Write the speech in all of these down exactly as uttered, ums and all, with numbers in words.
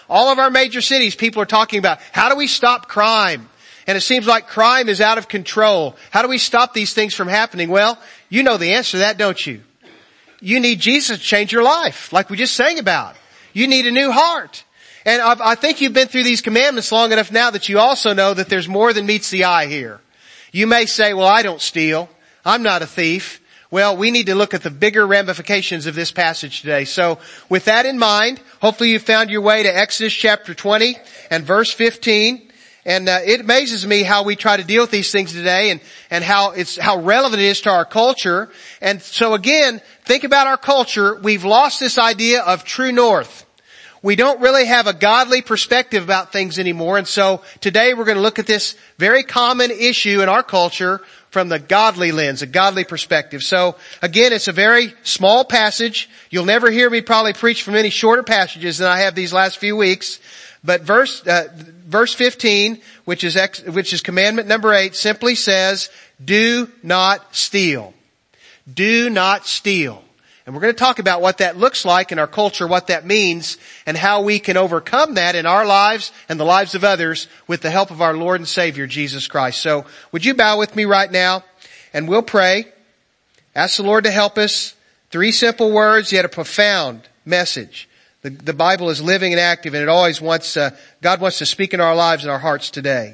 All of our major cities, people are talking about, how do we stop crime? And it seems like crime is out of control. How do we stop these things from happening? Well, you know the answer to that, don't you? You need Jesus to change your life, like we just sang about. You need a new heart. And I've, I think you've been through these commandments long enough now that you also know that there's more than meets the eye here. You may say, well, I don't steal. I'm not a thief. Well, we need to look at the bigger ramifications of this passage today. So with that in mind, hopefully you found your way to Exodus chapter twenty and verse fifteen. And uh, it amazes me how we try to deal with these things today, and, and how it's, how relevant it is to our culture. And so again, think about our culture. We've lost this idea of true north. We don't really have a godly perspective about things anymore. And so today we're going to look at this very common issue in our culture from the godly lens, a godly perspective. So again, it's a very small passage. You'll never hear me probably preach from any shorter passages than I have these last few weeks. But verse, uh, verse fifteen, which is, ex, which is commandment number eight, simply says, do not steal. Do not steal. And we're going to talk about what that looks like in our culture, what that means, and how we can overcome that in our lives and the lives of others with the help of our Lord and Savior, Jesus Christ. So would you bow with me right now, and we'll pray. Ask the Lord to help us. Three simple words, yet a profound message. The, the Bible is living and active, and it always wants, uh, God wants to speak in our lives and our hearts today.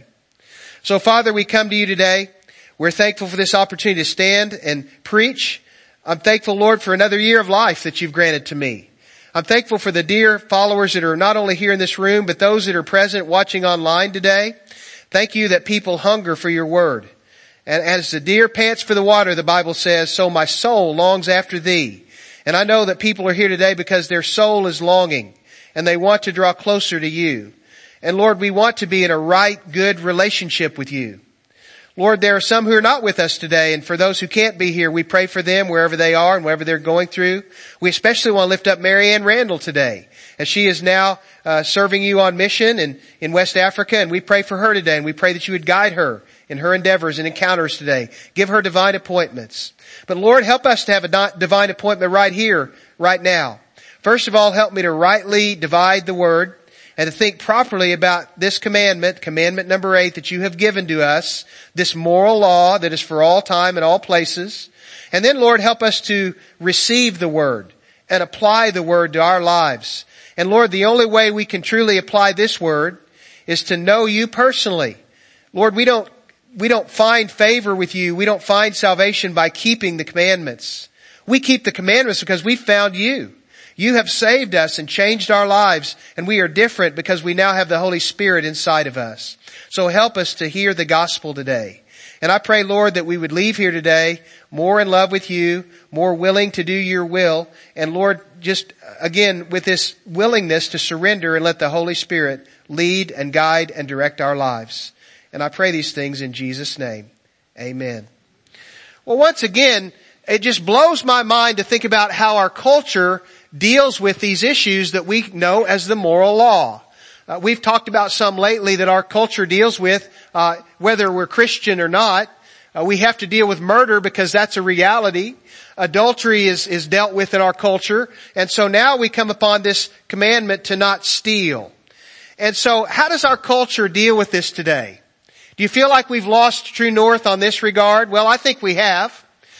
So Father, we come to you today. We're thankful for this opportunity to stand and preach. I'm thankful, Lord, for another year of life that you've granted to me. I'm thankful for the dear followers that are not only here in this room, but those that are present watching online today. Thank you that people hunger for your word. And as the deer pants for the water, the Bible says, so my soul longs after thee. And I know that people are here today because their soul is longing and they want to draw closer to you. And Lord, we want to be in a right, good relationship with you. Lord, there are some who are not with us today, and for those who can't be here, we pray for them wherever they are and wherever they're going through. We especially want to lift up Mary Ann Randall today, as she is now uh, serving you on mission in, in West Africa, and we pray for her today, and we pray that you would guide her in her endeavors and encounters today. Give her divine appointments. But Lord, help us to have a divine appointment right here, right now. First of all, help me to rightly divide the word and to think properly about this commandment, commandment number eight that you have given to us, this moral law that is for all time and all places. And then, Lord, help us to receive the word and apply the word to our lives. And Lord, the only way we can truly apply this word is to know you personally. Lord, we don't We don't find favor with you. We don't find salvation by keeping the commandments. We keep the commandments because we found you. You have saved us and changed our lives, and we are different because we now have the Holy Spirit inside of us. So help us to hear the gospel today. And I pray, Lord, that we would leave here today more in love with you, more willing to do your will. And Lord, just again, with this willingness to surrender and let the Holy Spirit lead and guide and direct our lives. And I pray these things in Jesus' name. Amen. Well, once again, it just blows my mind to think about how our culture deals with these issues that we know as the moral law. Uh, we've talked about some lately that our culture deals with, uh, whether we're Christian or not. Uh, we have to deal with murder because that's a reality. Adultery is, is dealt with in our culture. And so now we come upon this commandment to not steal. And so how does our culture deal with this today? Do you feel like we've lost true north on this regard? Well, I think we have.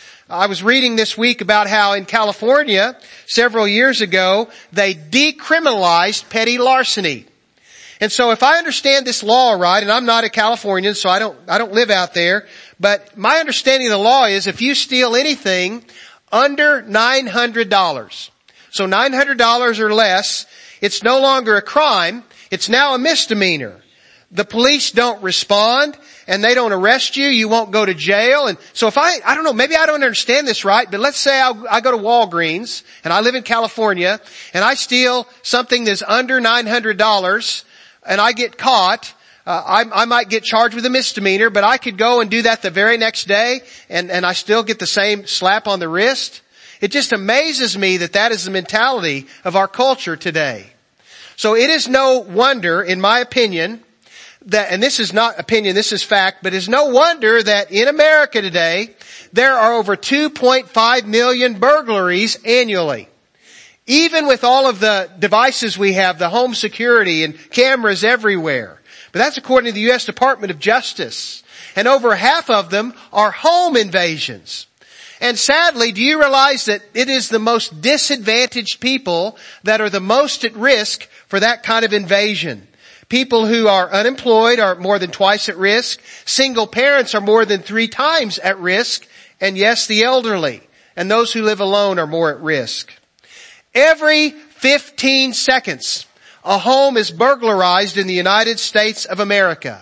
I was reading this week about how in California, several years ago, they decriminalized petty larceny. And so if I understand this law right, and I'm not a Californian, so I don't, I don't live out there, but my understanding of the law is if you steal anything under nine hundred dollars, so nine hundred dollars or less, it's no longer a crime, it's now a misdemeanor. The police don't respond and they don't arrest you. You won't go to jail. And so if I, I don't know, maybe I don't understand this right, but let's say I, I go to Walgreens and I live in California and I steal something that's under nine hundred dollars and I get caught. Uh, I, I might get charged with a misdemeanor, but I could go and do that the very next day and, and I still get the same slap on the wrist. It just amazes me that that is the mentality of our culture today. So it is no wonder, in my opinion, that, and this is not opinion, this is fact, but it's no wonder that in America today, there are over two point five million burglaries annually. Even with all of the devices we have, the home security and cameras everywhere. But that's according to the U S Department of Justice. And over half of them are home invasions. And sadly, do you realize that it is the most disadvantaged people that are the most at risk for that kind of invasion? People who are unemployed are more than twice at risk. Single parents are more than three times at risk. And yes, the elderly and those who live alone are more at risk. Every fifteen seconds, a home is burglarized in the United States of America.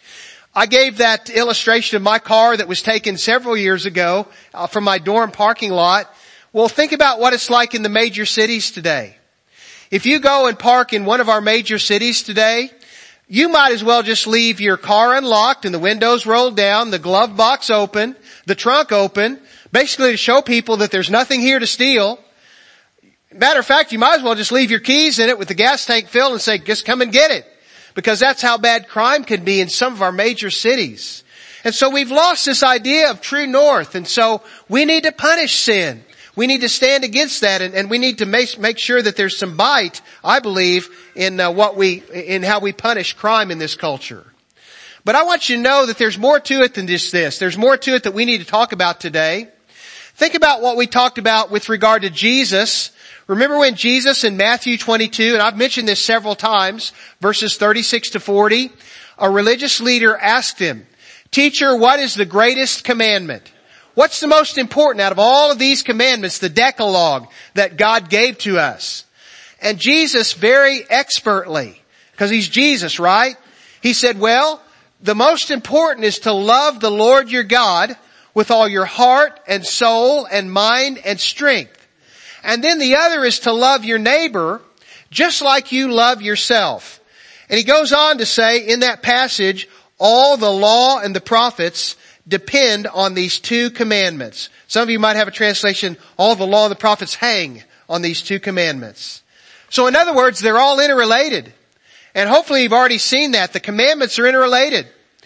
I gave that illustration of my car that was taken several years ago uh, from my dorm parking lot. Well, think about what it's like in the major cities today. If you go and park in one of our major cities today, you might as well just leave your car unlocked and the windows rolled down, the glove box open, the trunk open, basically to show people that there's nothing here to steal. Matter of fact, you might as well just leave your keys in it with the gas tank filled and say, just come and get it. Because that's how bad crime can be in some of our major cities. And so we've lost this idea of true north. And so we need to punish sin. We need to stand against that, and, and we need to make, make sure that there's some bite, I believe, in uh, what we, in how we punish crime in this culture. But I want you to know that there's more to it than just this. There's more to it that we need to talk about today. Think about what we talked about with regard to Jesus. Remember when Jesus in Matthew twenty-two, and I've mentioned this several times, verses thirty-six to forty, a religious leader asked him, "Teacher, what is the greatest commandment?" What's the most important out of all of these commandments, the Decalogue that God gave to us? And Jesus very expertly, because he's Jesus, right? He said, well, the most important is to love the Lord your God with all your heart and soul and mind and strength. And then the other is to love your neighbor just like you love yourself. And he goes on to say in that passage, all the law and the prophets depend on these two commandments. Some of you might have a translation, all the law and the prophets hang on these two commandments. So in other words, they're all interrelated. And hopefully you've already seen that. The commandments are interrelated.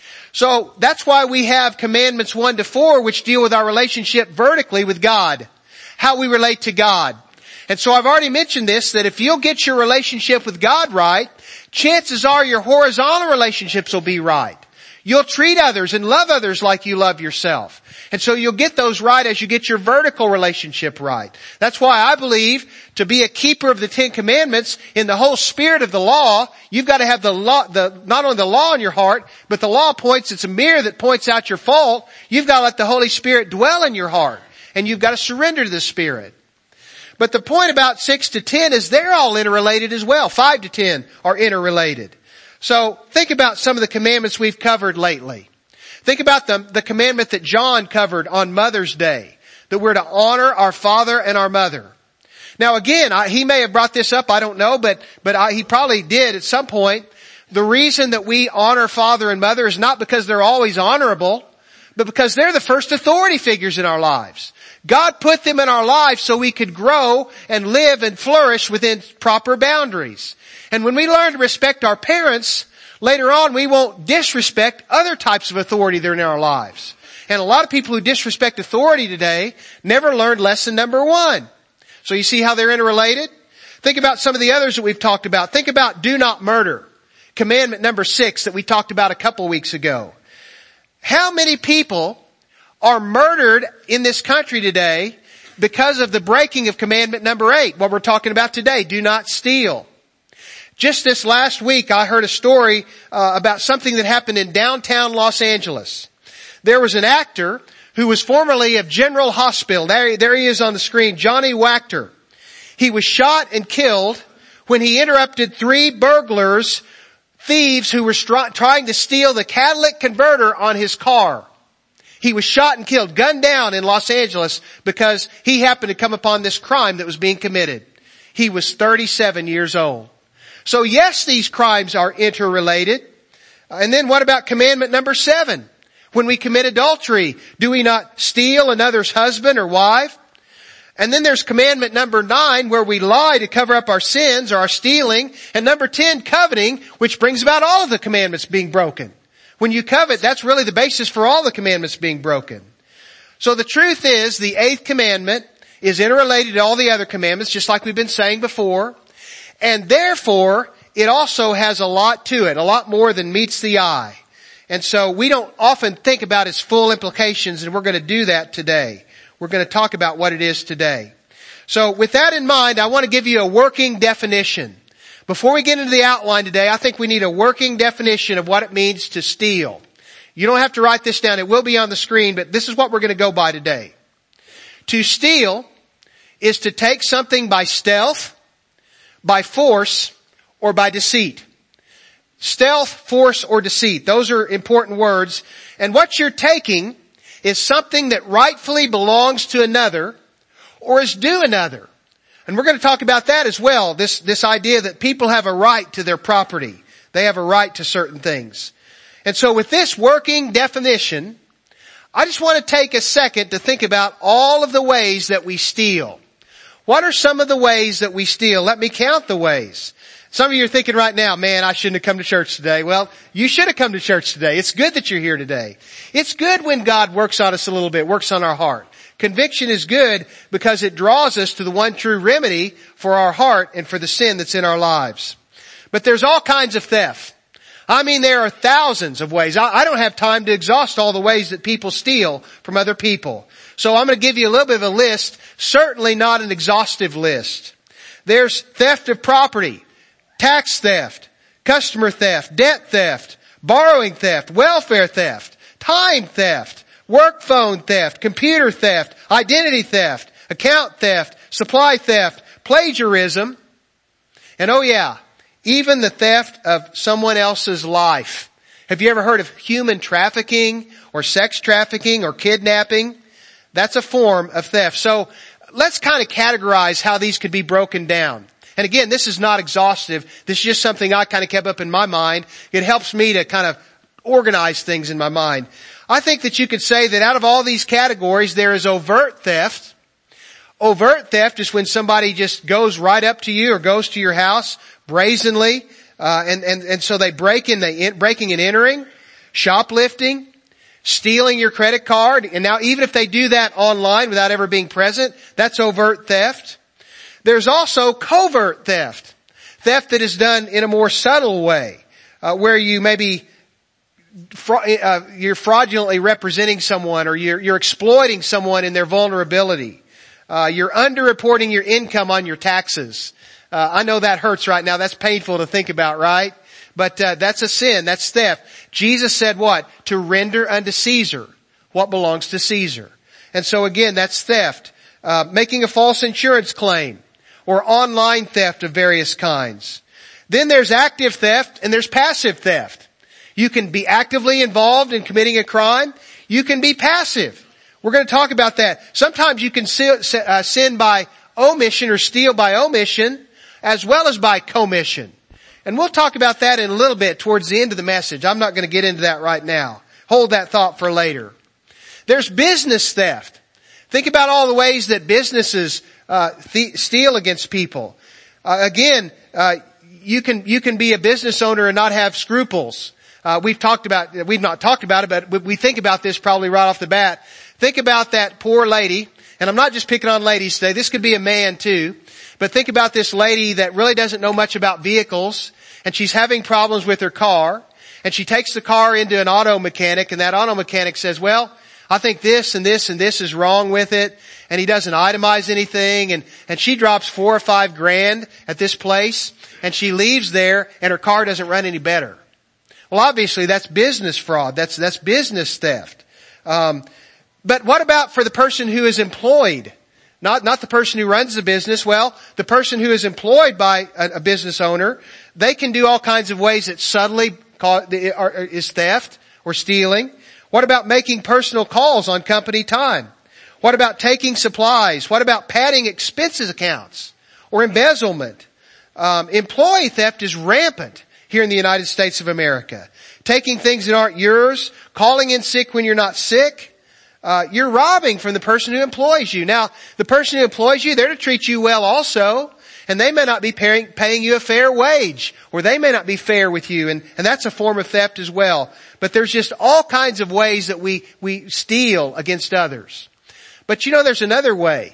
So that's why we have commandments one to four, which deal with our relationship vertically with God. How we relate to God. And so I've already mentioned this, that if you'll get your relationship with God right, chances are your horizontal relationships will be right. You'll treat others and love others like you love yourself. And so you'll get those right as you get your vertical relationship right. That's why I believe to be a keeper of the Ten Commandments in the whole spirit of the law, you've got to have the law, the, not only the law in your heart, but the law points, it's a mirror that points out your fault. You've got to let the Holy Spirit dwell in your heart. And you've got to surrender to the Spirit. But the point about six to ten is they're all interrelated as well. Five to ten are interrelated. So think about some of the commandments we've covered lately. Think about the, the commandment that John covered on Mother's Day, that we're to honor our father and our mother. Now again, I, he may have brought this up, I don't know, but, but I, he probably did at some point. The reason that we honor father and mother is not because they're always honorable, but because they're the first authority figures in our lives. God put them in our lives so we could grow and live and flourish within proper boundaries. And when we learn to respect our parents, later on we won't disrespect other types of authority that are in our lives. And a lot of people who disrespect authority today never learned lesson number one. So you see how they're interrelated? Think about some of the others that we've talked about. Think about do not murder. Commandment number six that we talked about a couple weeks ago. How many people are murdered in this country today because of the breaking of commandment number eight, what we're talking about today, do not steal. Just this last week, I heard a story uh, about something that happened in downtown Los Angeles. There was an actor who was formerly of General Hospital. There, there he is on the screen, Johnny Wachter. He was shot and killed when he interrupted three burglars, thieves who were stri- trying to steal the catalytic converter on his car. He was shot and killed, gunned down in Los Angeles because he happened to come upon this crime that was being committed. He was thirty-seven years old. So yes, these crimes are interrelated. And then what about commandment number seven? When we commit adultery, do we not steal another's husband or wife? And then there's commandment number nine where we lie to cover up our sins or our stealing. And number ten, coveting, which brings about all of the commandments being broken. When you covet, that's really the basis for all the commandments being broken. So the truth is, the eighth commandment is interrelated to all the other commandments, just like we've been saying before. And therefore, it also has a lot to it, a lot more than meets the eye. And so we don't often think about its full implications, and we're going to do that today. We're going to talk about what it is today. So with that in mind, I want to give you a working definition. Before we get into the outline today, I think we need a working definition of what it means to steal. You don't have to write this down. It will be on the screen, but this is what we're going to go by today. To steal is to take something by stealth, by force, or by deceit. Stealth, force, or deceit. Those are important words. And what you're taking is something that rightfully belongs to another or is due another. And we're going to talk about that as well. This, this idea that people have a right to their property. They have a right to certain things. And so with this working definition, I just want to take a second to think about all of the ways that we steal. What are some of the ways that we steal? Let me count the ways. Some of you are thinking right now, man, I shouldn't have come to church today. Well, you should have come to church today. It's good that you're here today. It's good when God works on us a little bit, works on our heart. Conviction is good because it draws us to the one true remedy for our heart and for the sin that's in our lives. But there's all kinds of theft. I mean, there are thousands of ways. I don't have time to exhaust all the ways that people steal from other people. So I'm going to give you a little bit of a list, certainly not an exhaustive list. There's theft of property, tax theft, customer theft, debt theft, borrowing theft, welfare theft, time theft, work phone theft, computer theft, identity theft, account theft, supply theft, plagiarism, and oh yeah, even the theft of someone else's life. Have you ever heard of human trafficking or sex trafficking or kidnapping? That's a form of theft. So let's kind of categorize how these could be broken down. And again, this is not exhaustive. This is just something I kind of kept up in my mind. It helps me to kind of organize things in my mind. I think that you could say that out of all these categories, there is overt theft. Overt theft is when somebody just goes right up to you or goes to your house brazenly, uh, and, and, and so they break in, they in, breaking and entering, shoplifting, stealing your credit card. And now even if they do that online without ever being present, that's overt theft. There's also covert theft. Theft that is done in a more subtle way, uh, where you maybe, fra- uh, you're fraudulently representing someone or you're, you're exploiting someone in their vulnerability. Uh, you're underreporting your income on your taxes. Uh, I know that hurts right now. That's painful to think about, right? But, uh, that's a sin. That's theft. Jesus said what? To render unto Caesar what belongs to Caesar. And so again, that's theft. Uh, making a false insurance claim or online theft of various kinds. Then there's active theft and there's passive theft. You can be actively involved in committing a crime. You can be passive. We're going to talk about that. Sometimes you can sin by omission or steal by omission as well as by commission. And we'll talk about that in a little bit towards the end of the message. I'm not going to get into that right now. Hold that thought for later. There's business theft. Think about all the ways that businesses uh th- steal against people. Uh, again, uh you can you can be a business owner and not have scruples. Uh we've talked about we've not talked about it, but we think about this probably right off the bat. Think about that poor lady, and I'm not just picking on ladies today. This could be a man too. But think about this lady that really doesn't know much about vehicles, and she's having problems with her car, and she takes the car into an auto mechanic, and that auto mechanic says, well, I think this and this and this is wrong with it, and he doesn't itemize anything, and, and she drops four or five grand at this place, and she leaves there, and her car doesn't run any better. Well, obviously that's business fraud. That's, that's business theft. Um, but what about for the person who is employed? Not, not the person who runs the business. Well, the person who is employed by a, a business owner, they can do all kinds of ways that subtly call, is theft or stealing. What about making personal calls on company time? What about taking supplies? What about padding expenses accounts or embezzlement? Um, employee theft is rampant here in the United States of America. Taking things that aren't yours, calling in sick when you're not sick. Uh, you're robbing from the person who employs you. Now, the person who employs you, they're to treat you well also, and they may not be paying, paying you a fair wage, or they may not be fair with you, and, and that's a form of theft as well. But there's just all kinds of ways that we, we steal against others. But you know, there's another way.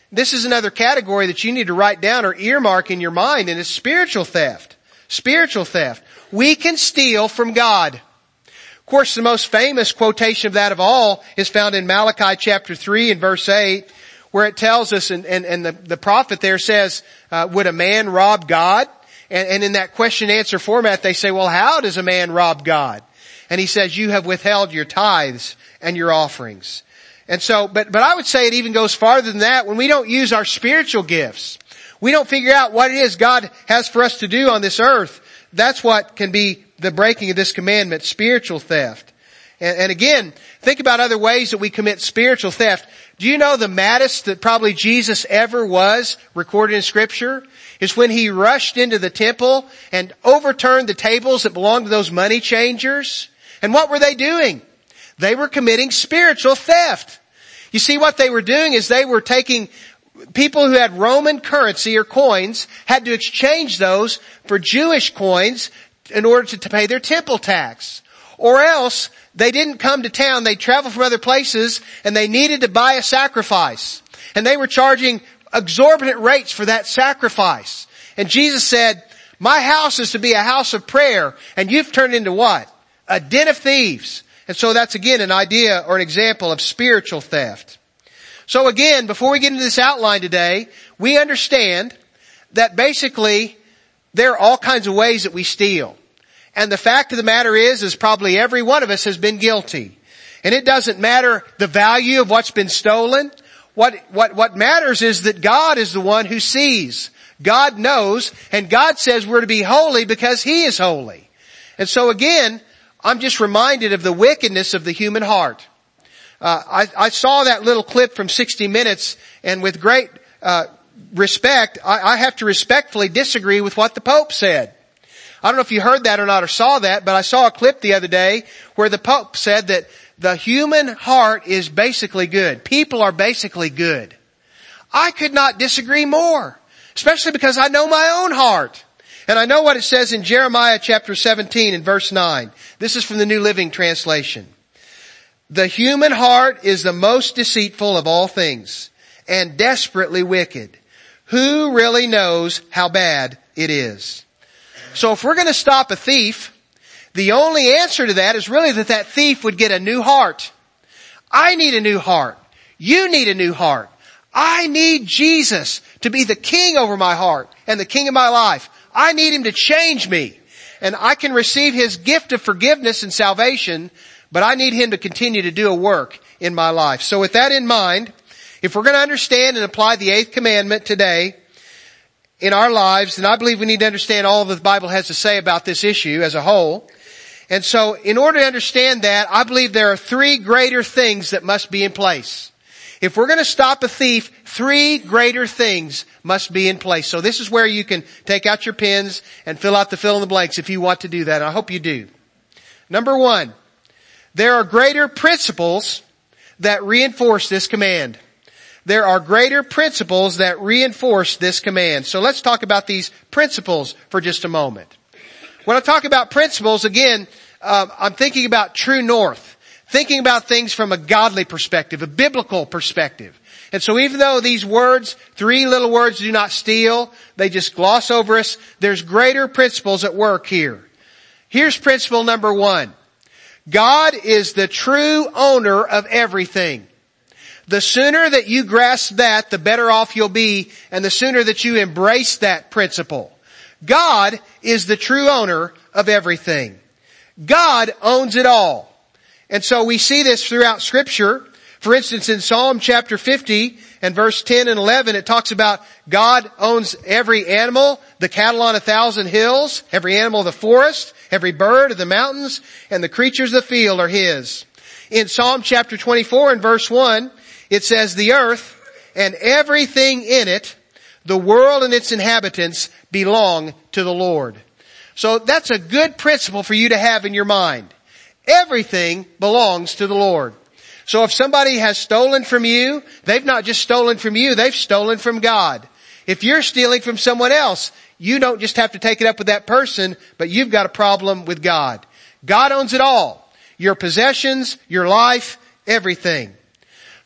This is another category that you need to write down or earmark in your mind, and it's spiritual theft. Spiritual theft. We can steal from God. Of course, the most famous quotation of that of all is found in Malachi chapter three and verse eight, where it tells us, and, and, and the, the prophet there says, uh, would a man rob God? And, and in that question answer format, they say, well, how does a man rob God? And he says, you have withheld your tithes and your offerings. And so, but, but I would say it even goes farther than that. When we don't use our spiritual gifts, we don't figure out what it is God has for us to do on this earth. That's what can be the breaking of this commandment, spiritual theft. And, and again, think about other ways that we commit spiritual theft. Do you know the maddest that probably Jesus ever was recorded in Scripture is when he rushed into the temple and overturned the tables that belonged to those money changers? And what were they doing? They were committing spiritual theft. You see, what they were doing is they were taking people who had Roman currency or coins, had to exchange those for Jewish coins in order to, to pay their temple tax. Or else, they didn't come to town, they traveled from other places, and they needed to buy a sacrifice. And they were charging exorbitant rates for that sacrifice. And Jesus said, my house is to be a house of prayer, and you've turned into what? A den of thieves. And so that's again an idea or an example of spiritual theft. So again, before we get into this outline today, we understand that basically there are all kinds of ways that we steal. And the fact of the matter is, is probably every one of us has been guilty. And it doesn't matter the value of what's been stolen. What, what, what matters is that God is the one who sees. God knows, and God says we're to be holy because He is holy. And so again, I'm just reminded of the wickedness of the human heart. Uh, I, I saw that little clip from sixty minutes, and with great uh, respect, I, I have to respectfully disagree with what the Pope said. I don't know if you heard that or not or saw that, but I saw a clip the other day where the Pope said that the human heart is basically good. People are basically good. I could not disagree more, especially because I know my own heart. And I know what it says in Jeremiah chapter seventeen and verse nine. This is from the New Living Translation. The human heart is the most deceitful of all things and desperately wicked. Who really knows how bad it is? So if we're going to stop a thief, the only answer to that is really that that thief would get a new heart. I need a new heart. You need a new heart. I need Jesus to be the king over my heart and the king of my life. I need Him to change me. And I can receive His gift of forgiveness and salvation, but I need Him to continue to do a work in my life. So with that in mind, if we're going to understand and apply the eighth commandment today in our lives, then I believe we need to understand all that the Bible has to say about this issue as a whole. And so in order to understand that, I believe there are three greater things that must be in place. If we're going to stop a thief, three greater things must be in place. So this is where you can take out your pens and fill out the fill in the blanks if you want to do that. I hope you do. Number one, there are greater principles that reinforce this command. There are greater principles that reinforce this command. So let's talk about these principles for just a moment. When I talk about principles, again, uh, I'm thinking about true north. Thinking about things from a godly perspective, a biblical perspective. And so even though these words, three little words, do not steal, they just gloss over us, there's greater principles at work here. Here's principle number one. God is the true owner of everything. The sooner that you grasp that, the better off you'll be, and the sooner that you embrace that principle. God is the true owner of everything. God owns it all. And so we see this throughout Scripture. For instance, in Psalm chapter fifty and verse ten and eleven, it talks about God owns every animal, the cattle on a thousand hills, every animal of the forest, every bird of the mountains, and the creatures of the field are His. In Psalm chapter twenty-four and verse one, it says, the earth and everything in it, the world and its inhabitants, belong to the Lord. So that's a good principle for you to have in your mind. Everything belongs to the Lord. So if somebody has stolen from you, they've not just stolen from you, they've stolen from God. If you're stealing from someone else, you don't just have to take it up with that person, but you've got a problem with God. God owns it all. Your possessions, your life, everything.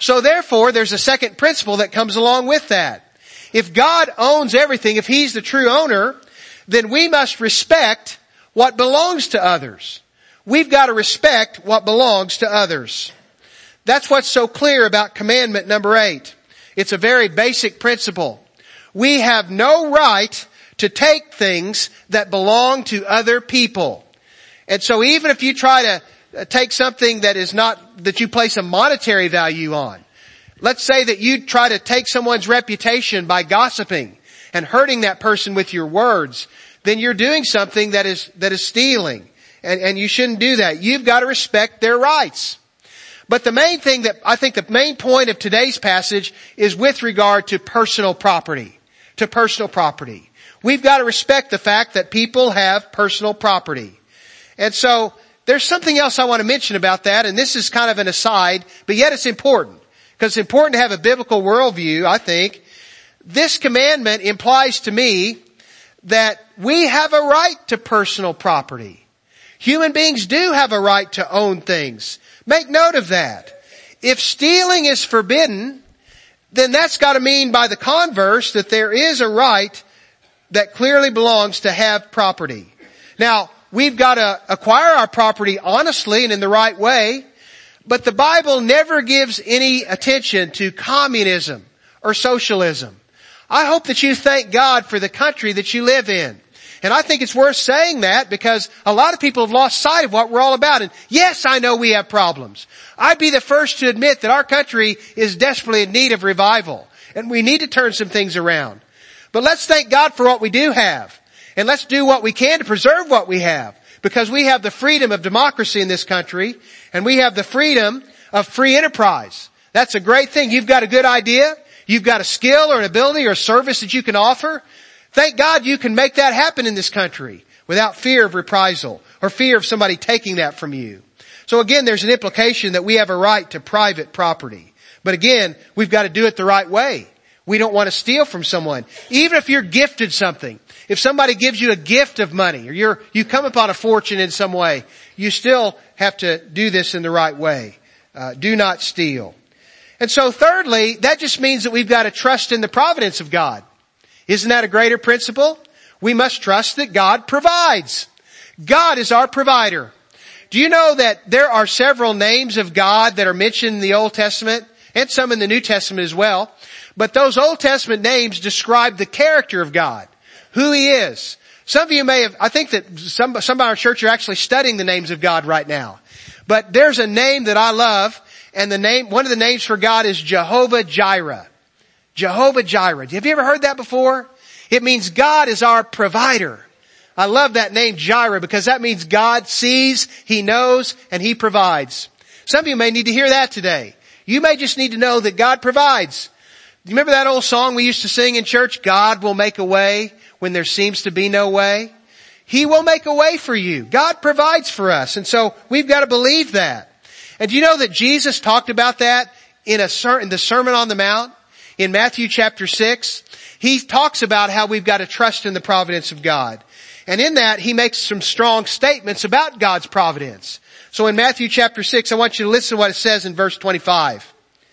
So therefore, there's a second principle that comes along with that. If God owns everything, if He's the true owner, then we must respect what belongs to others. We've got to respect what belongs to others. That's what's so clear about commandment number eight. It's a very basic principle. We have no right to take things that belong to other people. And so even if you try to take something that is not, that you place a monetary value on, let's say that you try to take someone's reputation by gossiping and hurting that person with your words, then you're doing something that is, that is stealing. And, and you shouldn't do that. You've got to respect their rights. But the main thing that, I think the main point of today's passage is with regard to personal property. To personal property. We've got to respect the fact that people have personal property. And so, there's something else I want to mention about that, and this is kind of an aside, but yet it's important. Because it's important to have a biblical worldview, I think. This commandment implies to me that we have a right to personal property. Human beings do have a right to own things. Make note of that. If stealing is forbidden, then that's got to mean by the converse that there is a right that clearly belongs to have property. Now, we've got to acquire our property honestly and in the right way, but the Bible never gives any attention to communism or socialism. I hope that you thank God for the country that you live in. And I think it's worth saying that because a lot of people have lost sight of what we're all about. And yes, I know we have problems. I'd be the first to admit that our country is desperately in need of revival. And we need to turn some things around. But let's thank God for what we do have. And let's do what we can to preserve what we have. Because we have the freedom of democracy in this country. And we have the freedom of free enterprise. That's a great thing. You've got a good idea. You've got a skill or an ability or a service that you can offer. Thank God you can make that happen in this country without fear of reprisal or fear of somebody taking that from you. So again, there's an implication that we have a right to private property. But again, we've got to do it the right way. We don't want to steal from someone. Even if you're gifted something, if somebody gives you a gift of money or you're, you come upon a fortune in some way, you still have to do this in the right way. Uh, do not steal. And so thirdly, that just means that we've got to trust in the providence of God. Isn't that a greater principle? We must trust that God provides. God is our provider. Do you know that there are several names of God that are mentioned in the Old Testament and some in the New Testament as well? But those Old Testament names describe the character of God, who He is. Some of you may have, I think that some, some of our church are actually studying the names of God right now. But there's a name that I love, and the name, one of the names for God is Jehovah Jireh. Jehovah Jireh. Have you ever heard that before? It means God is our provider. I love that name Jireh because that means God sees, He knows, and He provides. Some of you may need to hear that today. You may just need to know that God provides. Do you remember that old song we used to sing in church? God will make a way when there seems to be no way. He will make a way for you. God provides for us. And so we've got to believe that. And do you know that Jesus talked about that in a in the Sermon on the Mount? In Matthew chapter six, He talks about how we've got to trust in the providence of God. And in that, He makes some strong statements about God's providence. So in Matthew chapter six, I want you to listen to what it says in verse twenty-five.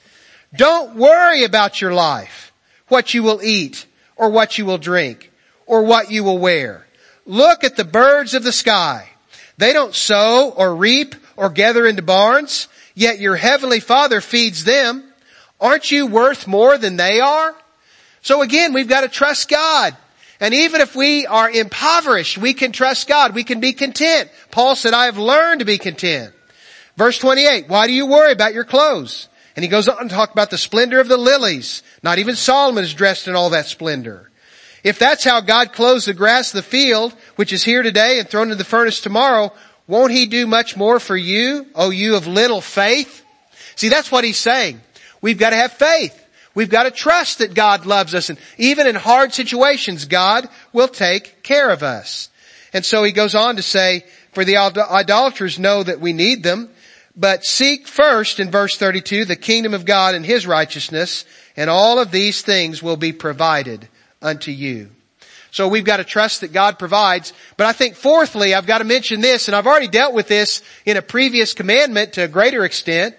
Don't worry about your life, what you will eat, or what you will drink, or what you will wear. Look at the birds of the sky. They don't sow or reap or gather into barns, yet your heavenly Father feeds them. Aren't you worth more than they are? So again, we've got to trust God. And even if we are impoverished, we can trust God. We can be content. Paul said, I have learned to be content. Verse twenty-eight, why do you worry about your clothes? And he goes on to talk about the splendor of the lilies. Not even Solomon is dressed in all that splendor. If that's how God clothes the grass of the field, which is here today and thrown into the furnace tomorrow, won't He do much more for you, O you of little faith? See, that's what he's saying. We've got to have faith. We've got to trust that God loves us. And even in hard situations, God will take care of us. And so he goes on to say, for the idolaters know that we need them, but seek first, in verse thirty-two, the kingdom of God and His righteousness, and all of these things will be provided unto you. So we've got to trust that God provides. But I think fourthly, I've got to mention this, and I've already dealt with this in a previous commandment to a greater extent.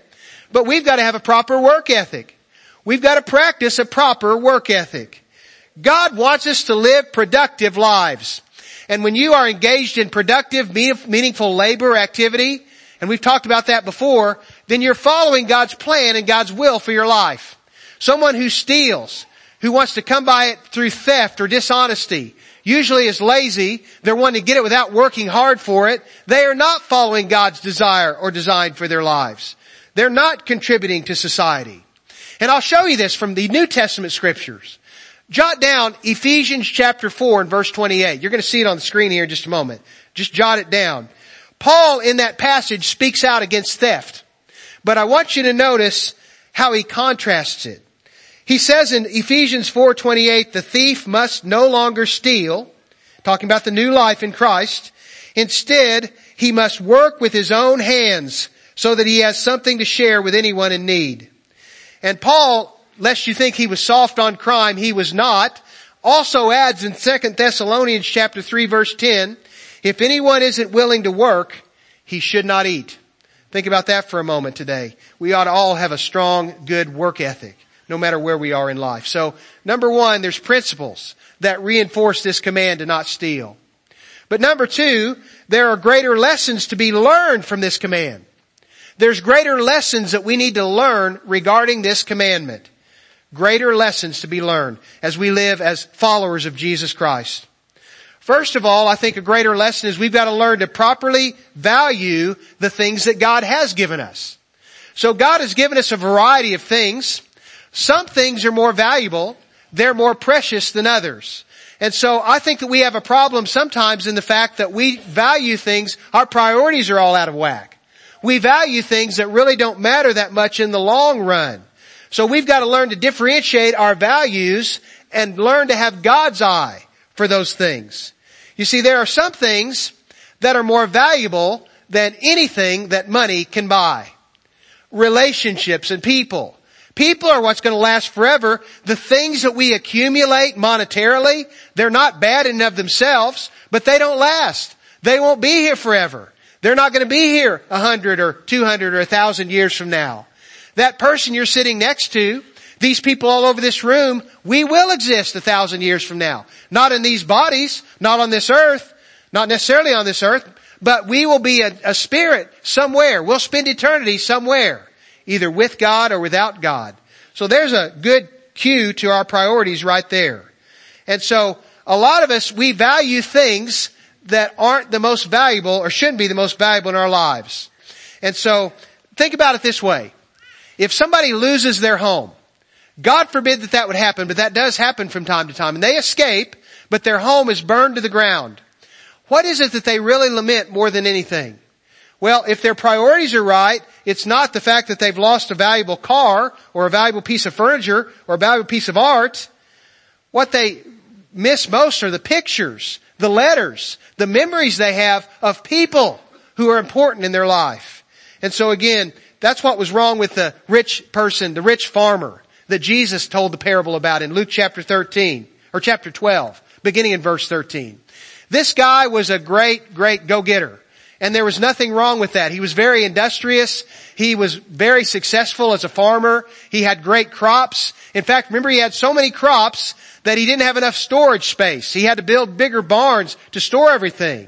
But we've got to have a proper work ethic. We've got to practice a proper work ethic. God wants us to live productive lives. And when you are engaged in productive, meaningful labor activity, and we've talked about that before, then you're following God's plan and God's will for your life. Someone who steals, who wants to come by it through theft or dishonesty, usually is lazy, they're wanting to get it without working hard for it, they are not following God's desire or design for their lives. They're not contributing to society. And I'll show you this from the New Testament scriptures. Jot down Ephesians chapter four and verse twenty-eight. You're going to see it on the screen here in just a moment. Just jot it down. Paul in that passage speaks out against theft. But I want you to notice how he contrasts it. He says in Ephesians four twenty-eight, the thief must no longer steal, talking about the new life in Christ. Instead, he must work with his own hands so that he has something to share with anyone in need. And Paul, lest you think he was soft on crime, he was not, also adds in Second Thessalonians chapter three verse ten, if anyone isn't willing to work, he should not eat. Think about that for a moment today. We ought to all have a strong, good work ethic, no matter where we are in life. So, number one, there's principles that reinforce this command to not steal. But number two, there are greater lessons to be learned from this command. There's greater lessons that we need to learn regarding this commandment. Greater lessons to be learned as we live as followers of Jesus Christ. First of all, I think a greater lesson is we've got to learn to properly value the things that God has given us. So God has given us a variety of things. Some things are more valuable. They're more precious than others. And so I think that we have a problem sometimes in the fact that we value things, our priorities are all out of whack. We value things that really don't matter that much in the long run. So we've got to learn to differentiate our values and learn to have God's eye for those things. You see, there are some things that are more valuable than anything that money can buy. Relationships and people. People are what's going to last forever. The things that we accumulate monetarily, they're not bad in and of themselves, but they don't last. They won't be here forever. They're not going to be here a hundred or two hundred or a thousand years from now. That person you're sitting next to, these people all over this room, we will exist a thousand years from now. Not in these bodies, not on this earth, not necessarily on this earth, but we will be a, a spirit somewhere. We'll spend eternity somewhere, either with God or without God. So there's a good cue to our priorities right there. And so a lot of us, we value things that aren't the most valuable or shouldn't be the most valuable in our lives. And so think about it this way. If somebody loses their home, God forbid that that would happen, but that does happen from time to time, and they escape, but their home is burned to the ground. What is it that they really lament more than anything? Well, if their priorities are right, it's not the fact that they've lost a valuable car or a valuable piece of furniture or a valuable piece of art. What they miss most are the pictures, the letters, the memories they have of people who are important in their life. And so again, that's what was wrong with the rich person, the rich farmer that Jesus told the parable about in Luke chapter thirteen, or chapter twelve, beginning in verse thirteen. This guy was a great, great go-getter. And there was nothing wrong with that. He was very industrious. He was very successful as a farmer. He had great crops. In fact, remember he had so many crops that he didn't have enough storage space. He had to build bigger barns to store everything.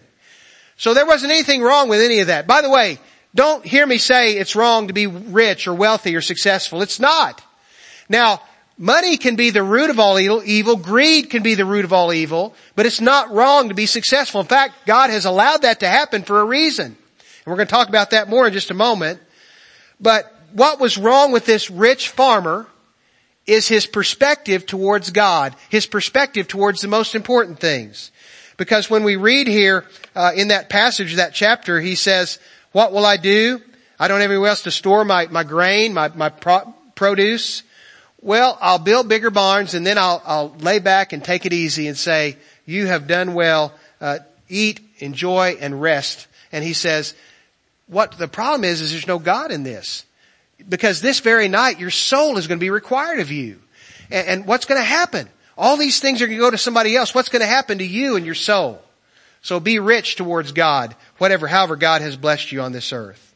So there wasn't anything wrong with any of that. By the way, don't hear me say it's wrong to be rich or wealthy or successful. It's not. Now, money can be the root of all evil. Greed can be the root of all evil. But it's not wrong to be successful. In fact, God has allowed that to happen for a reason. And we're going to talk about that more in just a moment. But what was wrong with this rich farmer is his perspective towards God. His perspective towards the most important things. Because when we read here uh, in that passage, that chapter, he says, what will I do? I don't have anywhere else to store my, my grain, my, my pro- produce. Well, I'll build bigger barns and then I'll, I'll lay back and take it easy and say, you have done well, uh, eat, enjoy, and rest. And he says, what the problem is, is there's no God in this. Because this very night, your soul is going to be required of you. And, and what's going to happen? All these things are going to go to somebody else. What's going to happen to you and your soul? So be rich towards God, whatever, however God has blessed you on this earth.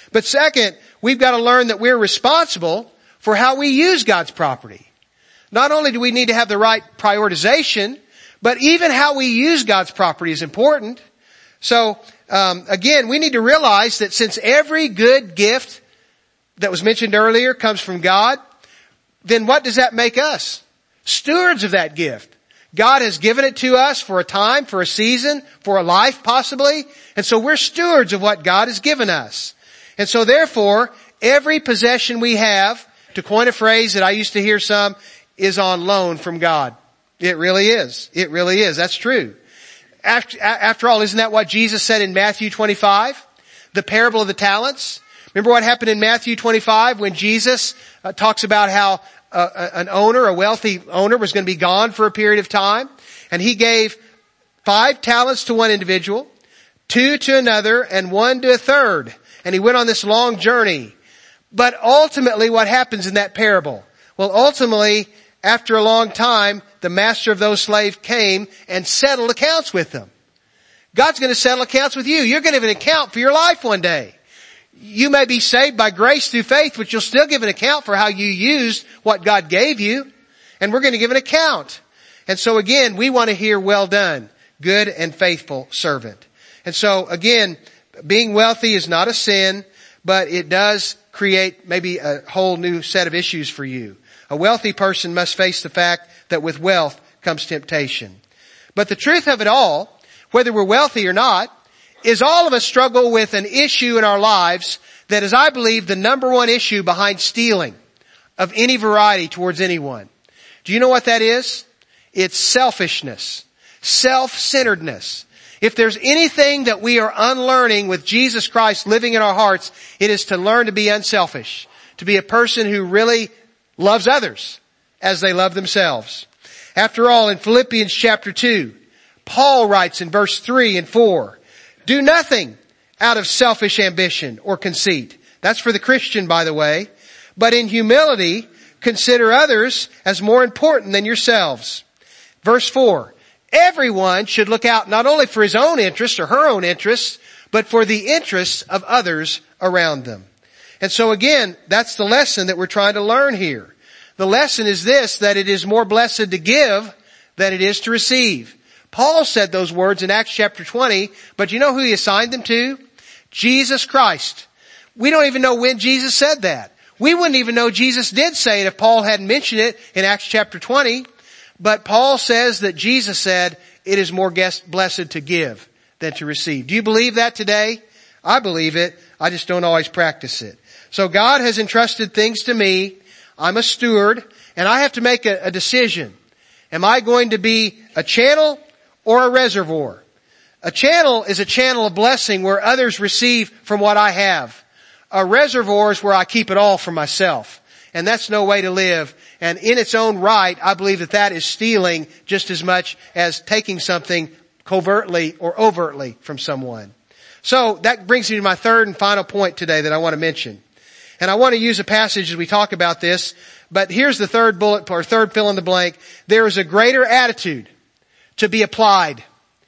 But second, we've got to learn that we're responsible for how we use God's property. Not only do we need to have the right prioritization, but even how we use God's property is important. So, um, again, we need to realize that since every good gift that was mentioned earlier comes from God, then what does that make us? Stewards of that gift. God has given it to us for a time, for a season, for a life possibly. And so we're stewards of what God has given us. And so therefore, every possession we have, to coin a phrase that I used to hear some, is on loan from God. It really is. It really is. That's true. After, after all, isn't that what Jesus said in Matthew twenty-five? The parable of the talents. Remember what happened in Matthew twenty-five when Jesus uh, talks about how uh, an owner, a wealthy owner, was going to be gone for a period of time. And he gave five talents to one individual, two to another, and one to a third. And he went on this long journey. But ultimately, what happens in that parable? Well, ultimately, after a long time, the master of those slaves came and settled accounts with them. God's going to settle accounts with you. You're going to give an account for your life one day. You may be saved by grace through faith, but you'll still give an account for how you used what God gave you. And we're going to give an account. And so again, we want to hear, well done, good and faithful servant. And so again, being wealthy is not a sin, but it does create maybe a whole new set of issues for you. A wealthy person must face the fact that with wealth comes temptation. But the truth of it all, whether we're wealthy or not, is all of us struggle with an issue in our lives that is, I believe, the number one issue behind stealing of any variety towards anyone. Do you know what that is? It's selfishness, self-centeredness. If there's anything that we are unlearning with Jesus Christ living in our hearts, it is to learn to be unselfish, to be a person who really loves others as they love themselves. After all, in Philippians chapter two, Paul writes in verse three and four, do nothing out of selfish ambition or conceit. That's for the Christian, by the way. But in humility, consider others as more important than yourselves. Verse four, everyone should look out not only for his own interests or her own interests, but for the interests of others around them. And so again, that's the lesson that we're trying to learn here. The lesson is this, that it is more blessed to give than it is to receive. Paul said those words in Acts chapter twenty, but you know who he assigned them to? Jesus Christ. We don't even know when Jesus said that. We wouldn't even know Jesus did say it if Paul hadn't mentioned it in Acts chapter twenty. But Paul says that Jesus said it is more blessed to give than to receive. Do you believe that today? I believe it. I just don't always practice it. So God has entrusted things to me. I'm a steward, and I have to make a, a decision. Am I going to be a channel or a reservoir? A channel is a channel of blessing where others receive from what I have. A reservoir is where I keep it all for myself. And that's no way to live. And in its own right, I believe that that is stealing just as much as taking something covertly or overtly from someone. So that brings me to my third and final point today that I want to mention. And I want to use a passage as we talk about this, but here's the third bullet, or third fill in the blank. There is a greater attitude to be applied.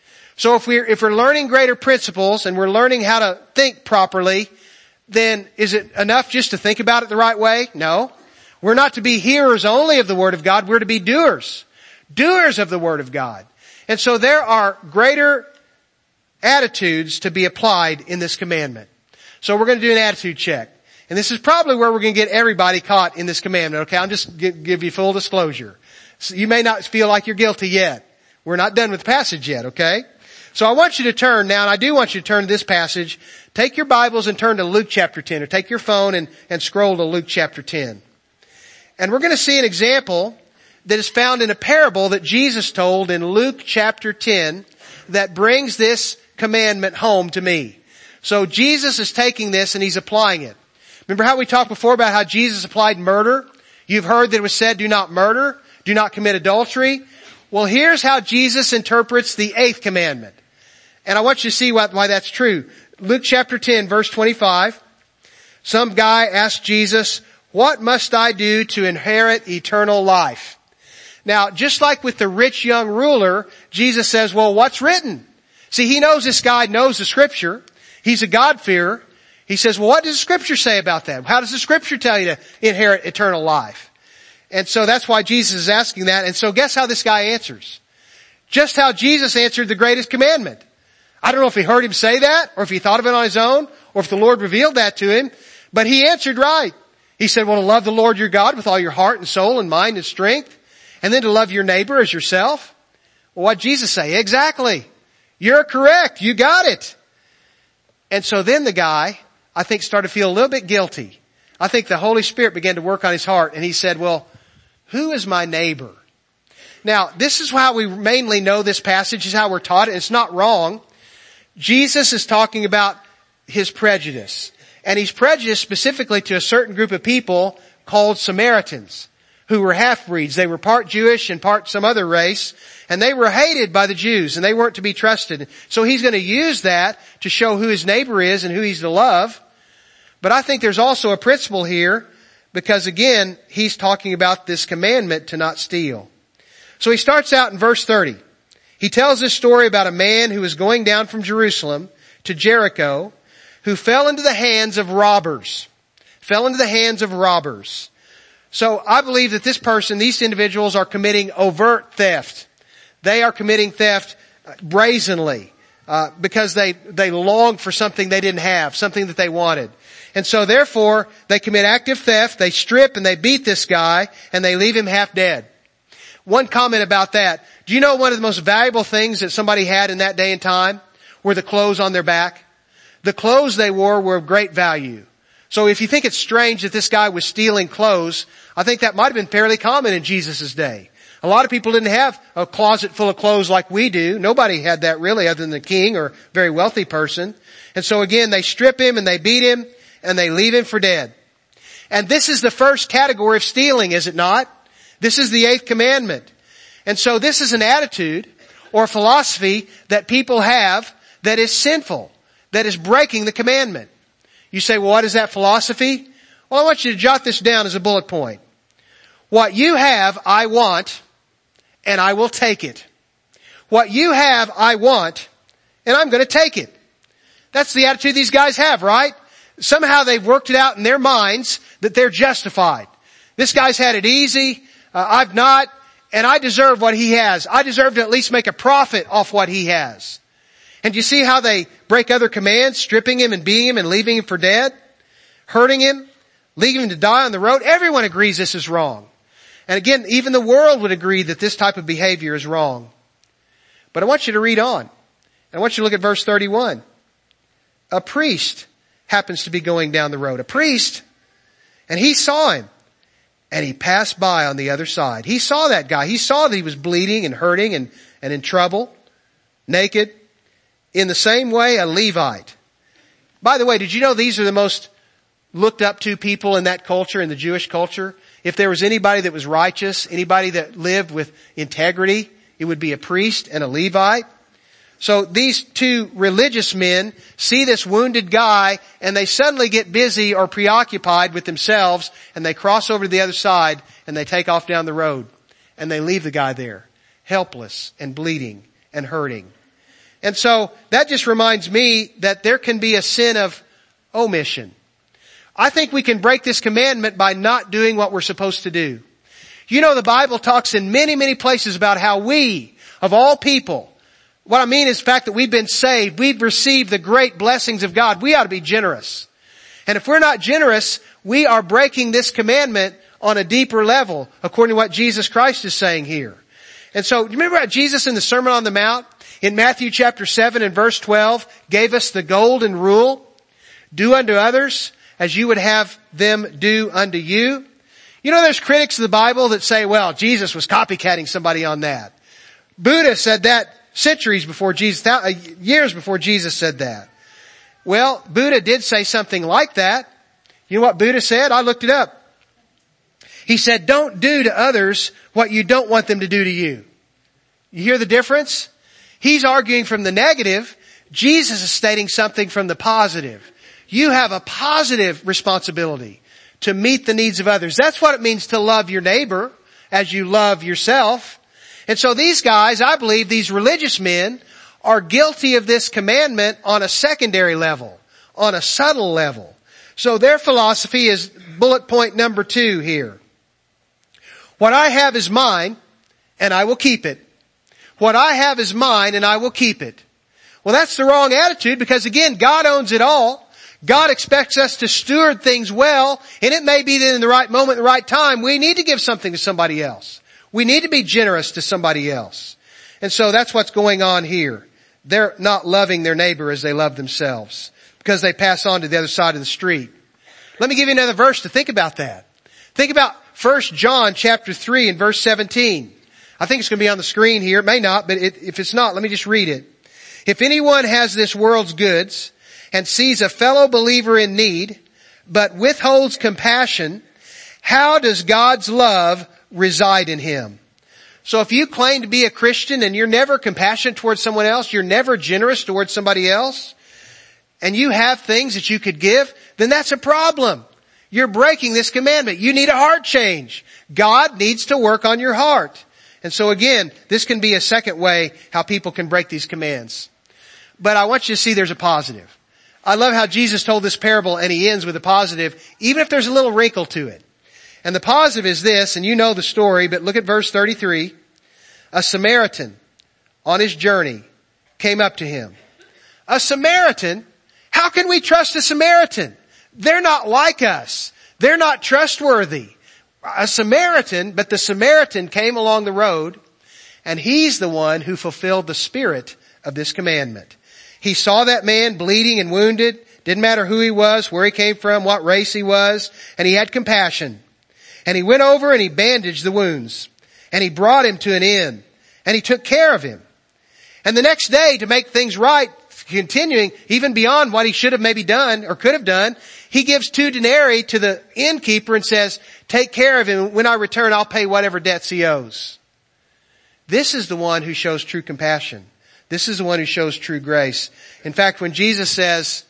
So if we're, if we're learning greater principles and we're learning how to think properly, then is it enough just to think about it the right way? No. We're not to be hearers only of the Word of God. We're to be doers. Doers of the Word of God. And so there are greater attitudes to be applied in this commandment. So we're going to do an attitude check. And this is probably where we're going to get everybody caught in this commandment, okay? I'll just give, give you full disclosure. So you may not feel like you're guilty yet. We're not done with the passage yet, okay? So I want you to turn now, and I do want you to turn to this passage. Take your Bibles and turn to Luke chapter ten, or take your phone and, and scroll to Luke chapter ten. And we're going to see an example that is found in a parable that Jesus told in Luke chapter ten that brings this commandment home to me. So Jesus is taking this and he's applying it. Remember how we talked before about how Jesus applied murder? You've heard that it was said, do not murder, do not commit adultery. Well, here's how Jesus interprets the eighth commandment. And I want you to see why, why that's true. Luke chapter ten, verse twenty-five. Some guy asked Jesus, what must I do to inherit eternal life? Now, just like with the rich young ruler, Jesus says, well, what's written? See, he knows this guy knows the scripture. He's a God-fearer. He says, well, what does the scripture say about that? How does the scripture tell you to inherit eternal life? And so that's why Jesus is asking that. And so guess how this guy answers? Just how Jesus answered the greatest commandment. I don't know if he heard him say that, or if he thought of it on his own, or if the Lord revealed that to him, but he answered right. He said, well, to love the Lord your God with all your heart and soul and mind and strength, and then to love your neighbor as yourself. Well, what did Jesus say? Exactly. You're correct. You got it. And so then the guy, I think, started to feel a little bit guilty. I think the Holy Spirit began to work on his heart, and he said, well, who is my neighbor? Now, this is how we mainly know this passage, is how we're taught it. It's not wrong. Jesus is talking about his prejudice. And he's prejudiced specifically to a certain group of people called Samaritans, who were half-breeds. They were part Jewish and part some other race, and they were hated by the Jews, and they weren't to be trusted. So he's going to use that to show who his neighbor is and who he's to love. But I think there's also a principle here, because again, he's talking about this commandment to not steal. So he starts out in verse thirty. He tells this story about a man who was going down from Jerusalem to Jericho, who fell into the hands of robbers. Fell into the hands of robbers. So I believe that this person, these individuals are committing overt theft. They are committing theft brazenly, uh, because they, they long for something they didn't have, something that they wanted. And so therefore, they commit active theft, they strip and they beat this guy, and they leave him half dead. One comment about that. Do you know one of the most valuable things that somebody had in that day and time were the clothes on their back? The clothes they wore were of great value. So if you think it's strange that this guy was stealing clothes, I think that might have been fairly common in Jesus' day. A lot of people didn't have a closet full of clothes like we do. Nobody had that really other than the king or a very wealthy person. And so again, they strip him and they beat him and they leave him for dead. And this is the first category of stealing, is it not? This is the eighth commandment. And so this is an attitude or philosophy that people have that is sinful, that is breaking the commandment. You say, well, what is that philosophy? Well, I want you to jot this down as a bullet point. What you have, I want, and I will take it. What you have, I want, and I'm going to take it. That's the attitude these guys have, right? Somehow they've worked it out in their minds that they're justified. This guy's had it easy. Uh, I've not, and I deserve what he has. I deserve to at least make a profit off what he has. And you see how they break other commands, stripping him and beating him and leaving him for dead, hurting him, leaving him to die on the road? Everyone agrees this is wrong. And again, even the world would agree that this type of behavior is wrong. But I want you to read on. I want you to look at verse thirty-one. A priest happens to be going down the road. A priest, and he saw him. And he passed by on the other side. He saw that guy. He saw that he was bleeding and hurting and, and in trouble, naked. In the same way, a Levite. By the way, did you know these are the most looked up to people in that culture, in the Jewish culture? If there was anybody that was righteous, anybody that lived with integrity, it would be a priest and a Levite. So these two religious men see this wounded guy and they suddenly get busy or preoccupied with themselves and they cross over to the other side and they take off down the road and they leave the guy there, helpless and bleeding and hurting. And so that just reminds me that there can be a sin of omission. I think we can break this commandment by not doing what we're supposed to do. You know, the Bible talks in many, many places about how we, of all people, what I mean is the fact that we've been saved, we've received the great blessings of God. We ought to be generous. And if we're not generous, we are breaking this commandment on a deeper level, according to what Jesus Christ is saying here. And so, you remember how Jesus in the Sermon on the Mount, in Matthew chapter seven and verse twelve, gave us the golden rule? Do unto others as you would have them do unto you. You know, there's critics of the Bible that say, well, Jesus was copycatting somebody on that. Buddha said that centuries before Jesus, years before Jesus said that. Well, Buddha did say something like that. You know what Buddha said? I looked it up. He said, don't do to others what you don't want them to do to you. You hear the difference? He's arguing from the negative. Jesus is stating something from the positive. You have a positive responsibility to meet the needs of others. That's what it means to love your neighbor as you love yourself. And so these guys, I believe these religious men, are guilty of this commandment on a secondary level, on a subtle level. So their philosophy is bullet point number two here. What I have is mine, and I will keep it. What I have is mine, and I will keep it. Well, that's the wrong attitude, because again, God owns it all. God expects us to steward things well, and it may be that in the right moment, the right time, we need to give something to somebody else. We need to be generous to somebody else. And so that's what's going on here. They're not loving their neighbor as they love themselves, because they pass on to the other side of the street. Let me give you another verse to think about that. Think about First John chapter three and verse seventeen. I think it's going to be on the screen here. It may not, but it, if it's not, let me just read it. If anyone has this world's goods and sees a fellow believer in need, but withholds compassion, how does God's love reside in him? So if you claim to be a Christian and you're never compassionate towards someone else, you're never generous towards somebody else, and you have things that you could give, then that's a problem. You're breaking this commandment. You need a heart change. God needs to work on your heart. And so again, this can be a second way how people can break these commands. But I want you to see there's a positive. I love how Jesus told this parable and he ends with a positive, even if there's a little wrinkle to it. And the positive is this, and you know the story, but look at verse thirty-three. A Samaritan on his journey came up to him. A Samaritan? How can we trust a Samaritan? They're not like us. They're not trustworthy. A Samaritan, but the Samaritan came along the road, and he's the one who fulfilled the spirit of this commandment. He saw that man bleeding and wounded. Didn't matter who he was, where he came from, what race he was, and he had compassion. And he went over and he bandaged the wounds. And he brought him to an inn. And he took care of him. And the next day, to make things right, continuing even beyond what he should have maybe done or could have done, he gives two denarii to the innkeeper and says, take care of him. When I return, I'll pay whatever debts he owes. This is the one who shows true compassion. This is the one who shows true grace. In fact, when Jesus says,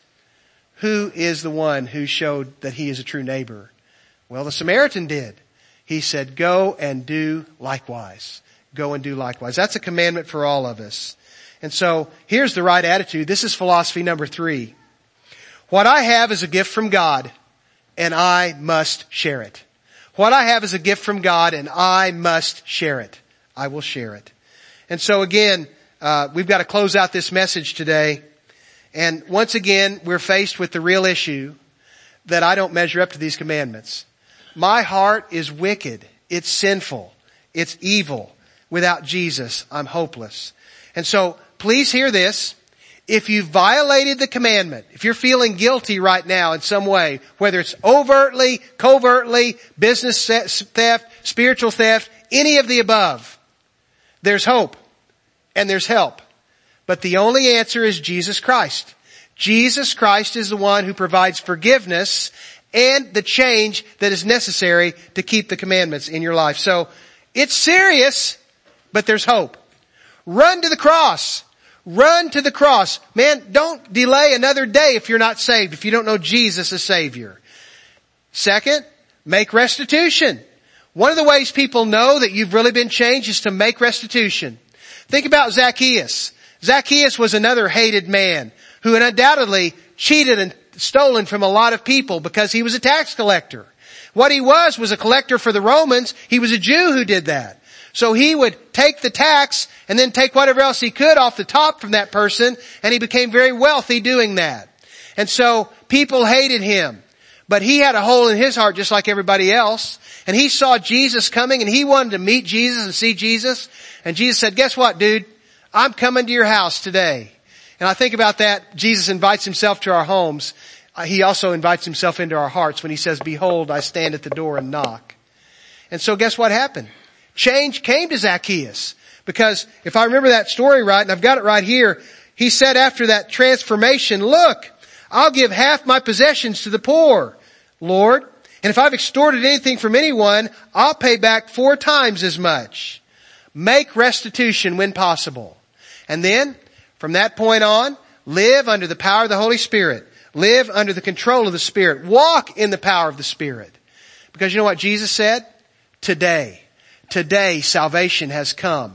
who is the one who showed that he is a true neighbor? Well, the Samaritan did. He said, go and do likewise. Go and do likewise. That's a commandment for all of us. And so here's the right attitude. This is philosophy number three. What I have is a gift from God, and I must share it. What I have is a gift from God, and I must share it. I will share it. And so again, uh, we've got to close out this message today. And once again, we're faced with the real issue that I don't measure up to these commandments. My heart is wicked. It's sinful. It's evil. Without Jesus, I'm hopeless. And so, please hear this. If you violated the commandment, if you're feeling guilty right now in some way, whether it's overtly, covertly, business theft, spiritual theft, any of the above, there's hope and there's help. But the only answer is Jesus Christ. Jesus Christ is the one who provides forgiveness and the change that is necessary to keep the commandments in your life. So, it's serious, but there's hope. Run to the cross. Run to the cross. Man, don't delay another day if you're not saved, if you don't know Jesus as Savior. Second, make restitution. One of the ways people know that you've really been changed is to make restitution. Think about Zacchaeus. Zacchaeus was another hated man who had undoubtedly cheated and stolen from a lot of people because he was a tax collector. What he was was a collector for the Romans. He was a Jew who did that. So he would take the tax and then take whatever else he could off the top from that person, and he became very wealthy doing that. And so people hated him. But he had a hole in his heart just like everybody else. And he saw Jesus coming and he wanted to meet Jesus and see Jesus. And Jesus said, guess what, dude? I'm coming to your house today. And I think about that. Jesus invites himself to our homes. He also invites himself into our hearts when he says, behold, I stand at the door and knock. And so guess what happened? Change came to Zacchaeus. Because if I remember that story right, and I've got it right here, he said after that transformation, look, I'll give half my possessions to the poor, Lord. And if I've extorted anything from anyone, I'll pay back four times as much. Make restitution when possible. And then, from that point on, live under the power of the Holy Spirit. Live under the control of the Spirit. Walk in the power of the Spirit. Because you know what Jesus said? Today. Today salvation has come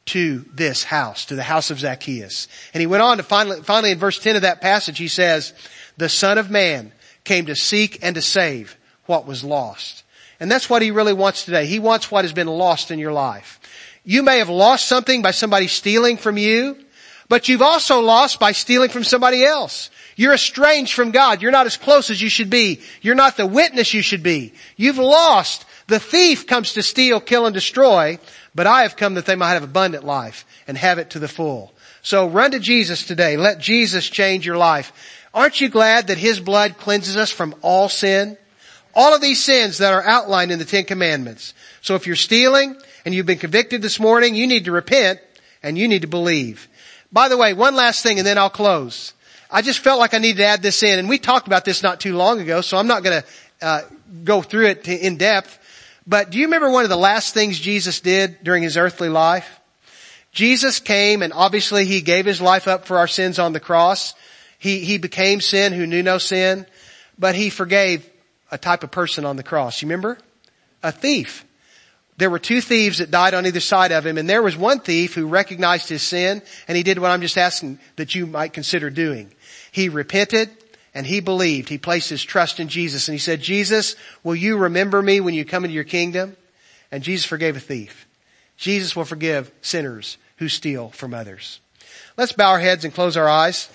to this house, to the house of Zacchaeus. And he went on to finally, finally in verse ten of that passage, he says, the Son of Man came to seek and to save what was lost. And that's what he really wants today. He wants what has been lost in your life. You may have lost something by somebody stealing from you, but you've also lost by stealing from somebody else. You're estranged from God. You're not as close as you should be. You're not the witness you should be. You've lost. The thief comes to steal, kill, and destroy, but I have come that they might have abundant life and have it to the full. So run to Jesus today. Let Jesus change your life. Aren't you glad that His blood cleanses us from all sin? All of these sins that are outlined in the Ten Commandments. So if you're stealing and you've been convicted this morning, you need to repent and you need to believe. By the way, one last thing and then I'll close. I just felt like I needed to add this in, and we talked about this not too long ago, so I'm not going to uh, go through it in depth. But do you remember one of the last things Jesus did during His earthly life? Jesus came and obviously He gave His life up for our sins on the cross. He, he became sin who knew no sin, but He forgave a type of person on the cross. You remember? A thief. There were two thieves that died on either side of Him, and there was one thief who recognized his sin, and he did what I'm just asking that you might consider doing. He repented and he believed. He placed his trust in Jesus, and he said, Jesus, will you remember me when you come into your kingdom? And Jesus forgave a thief. Jesus will forgive sinners who steal from others. Let's bow our heads and close our eyes.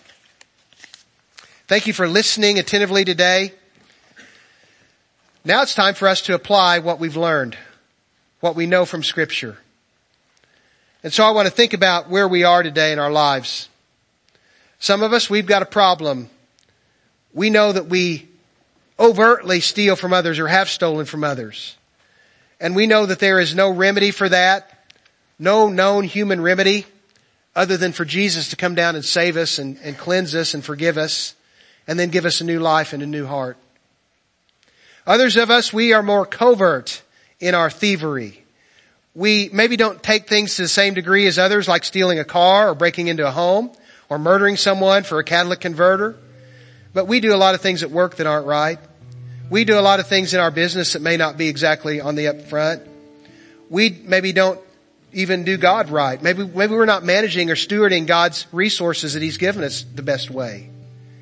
Thank you for listening attentively today. Now it's time for us to apply what we've learned, what we know from Scripture. And so I want to think about where we are today in our lives. Some of us, we've got a problem. We know that we overtly steal from others or have stolen from others. And we know that there is no remedy for that, no known human remedy other than for Jesus to come down and save us and, and cleanse us and forgive us and then give us a new life and a new heart. Others of us, we are more covert in our thievery. We maybe don't take things to the same degree as others, like stealing a car or breaking into a home or murdering someone for a catalytic converter. But we do a lot of things at work that aren't right. We do a lot of things in our business that may not be exactly on the up front. We maybe don't even do God right. Maybe, maybe we're not managing or stewarding God's resources that He's given us the best way.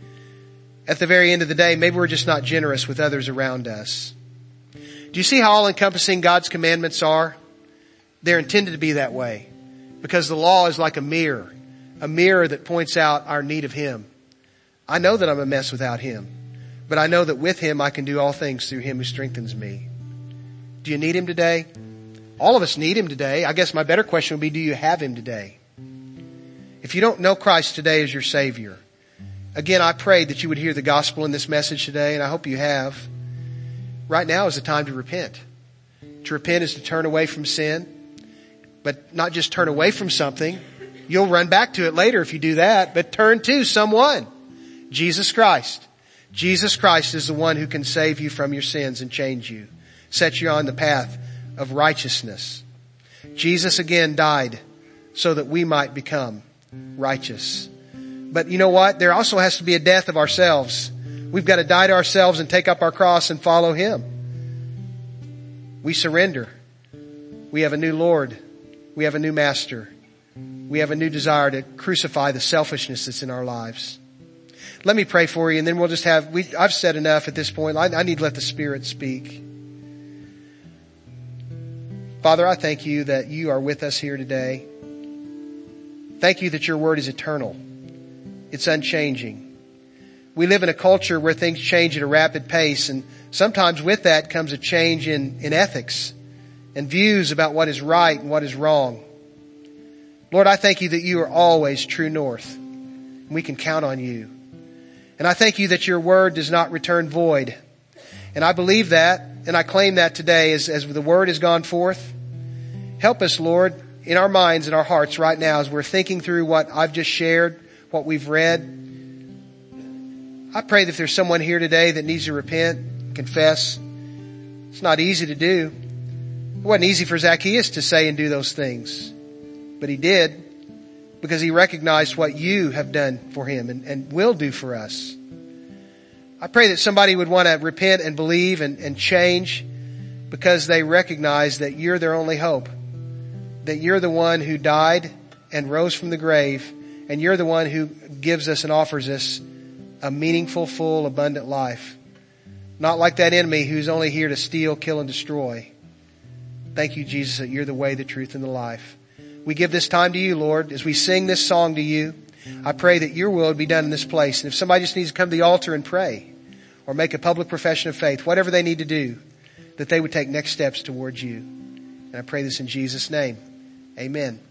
At the very end of the day, maybe we're just not generous with others around us. Do you see how all-encompassing God's commandments are? They're intended to be that way because the law is like a mirror, a mirror that points out our need of Him. I know that I'm a mess without Him, but I know that with Him I can do all things through Him who strengthens me. Do you need Him today? All of us need Him today. I guess my better question would be, do you have Him today? If you don't know Christ today as your Savior, again, I pray that you would hear the gospel in this message today, and I hope you have. Right now is the time to repent. To repent is to turn away from sin, but not just turn away from something. You'll run back to it later if you do that, but turn to someone. Jesus Christ. Jesus Christ is the one who can save you from your sins and change you, set you on the path of righteousness. Jesus again died so that we might become righteous. But you know what? There also has to be a death of ourselves. We've got to die to ourselves and take up our cross and follow Him. We surrender. We have a new Lord. We have a new Master. We have a new desire to crucify the selfishness that's in our lives. Let me pray for you, and then we'll just have, we, I've said enough at this point. I, I need to let the Spirit speak. Father, I thank you that you are with us here today. Thank you that your word is eternal. It's unchanging. We live in a culture where things change at a rapid pace, and sometimes with that comes a change in, in ethics and views about what is right and what is wrong. Lord, I thank you that you are always true north, and we can count on you. And I thank you that your word does not return void. And I believe that, and I claim that today as, as the word has gone forth. Help us, Lord, in our minds and our hearts right now as we're thinking through what I've just shared, what we've read. I pray that if there's someone here today that needs to repent, confess. It's not easy to do. It wasn't easy for Zacchaeus to say and do those things. But he did because he recognized what you have done for him and, and will do for us. I pray that somebody would want to repent and believe and, and change because they recognize that you're their only hope. that you're the one who died and rose from the grave, and you're the one who gives us and offers us a meaningful, full, abundant life. Not like that enemy who's only here to steal, kill, and destroy. Thank you, Jesus, that you're the way, the truth, and the life. We give this time to you, Lord, as we sing this song to you. I pray that your will would be done in this place. And if somebody just needs to come to the altar and pray or make a public profession of faith, whatever they need to do, that they would take next steps towards you. And I pray this in Jesus' name. Amen.